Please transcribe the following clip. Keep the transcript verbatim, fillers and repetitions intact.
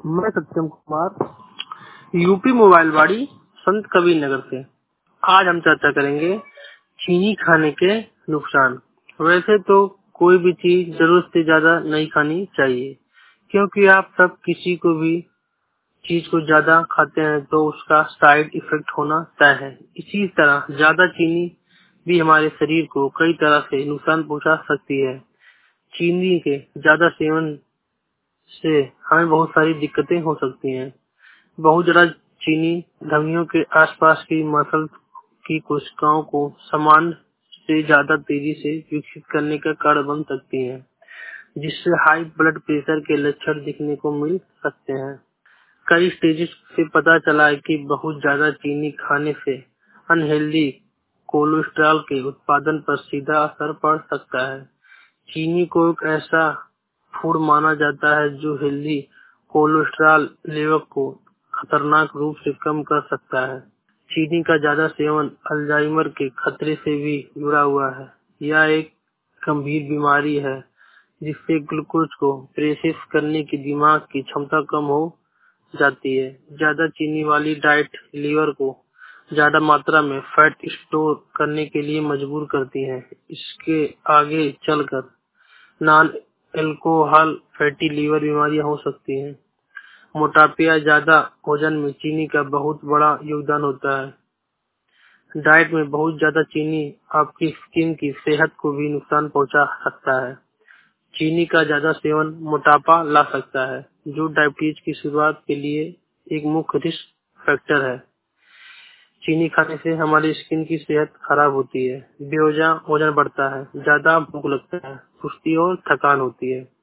मैं सत्यम Kumar UP mobile वाड़ी संत कबीर नगर से। आज हम चर्चा करेंगे चीनी खाने के नुकसान। वैसे तो कोई भी चीज जरूरत से ज्यादा नहीं खानी चाहिए, क्योंकि आप सब किसी को भी चीज को ज्यादा खाते हैं तो उसका साइड इफेक्ट होना तय है। इसी तरह ज्यादा चीनी भी हमारे शरीर को कई तरह से नुकसान पहुंचा सकती है। चीनी के ज्यादा सेवन से हमें बहुत सारी दिक्कतें हो सकती हैं। बहुत ज्यादा चीनी धमनियों के आसपास की मसल की कोशिकाओं को समान से ज्यादा तेजी से विकसित करने का कारण बन सकती है, जिससे हाई ब्लड प्रेशर के लक्षण दिखने को मिल सकते हैं। कई स्टेजेस से पता चला है कि बहुत ज्यादा चीनी खाने से अनहेल्दी कोलेस्ट्रॉल के उत्पादन पर सीधा असर पड़ सकता है। चीनी को एक ऐसा फूड माना जाता है जो हेल्दी कोलेस्ट्रॉल लेवल को खतरनाक रूप से कम कर सकता है। चीनी का ज्यादा सेवन अल्जाइमर के खतरे से भी जुड़ा हुआ है। यह एक गंभीर बीमारी है जिससे ग्लूकोज को प्रोसेस करने की दिमाग की क्षमता कम हो जाती है। ज्यादा चीनी वाली डाइट लीवर को ज्यादा मात्रा में फैट स्टोर करने के लिए मजबूर करती है। इसके आगे चलकर नॉन एल्कोहल फैटी लीवर बीमारियां हो सकती हैं। मोटापे या ज्यादा वजन में चीनी का बहुत बड़ा योगदान होता है। डाइट में बहुत ज्यादा चीनी आपकी स्किन की सेहत को भी नुकसान पहुंचा सकता है। चीनी का ज्यादा सेवन मोटापा ला सकता है, जो डायबिटीज की शुरुआत के लिए एक मुख्य रिस्क फैक्टर है। चीनी खाने से हमारी स्किन की सेहत खराब होती है, बेवजह वजन बढ़ता है, ज्यादा भूख लगता है, सुस्ती और थकान होती है।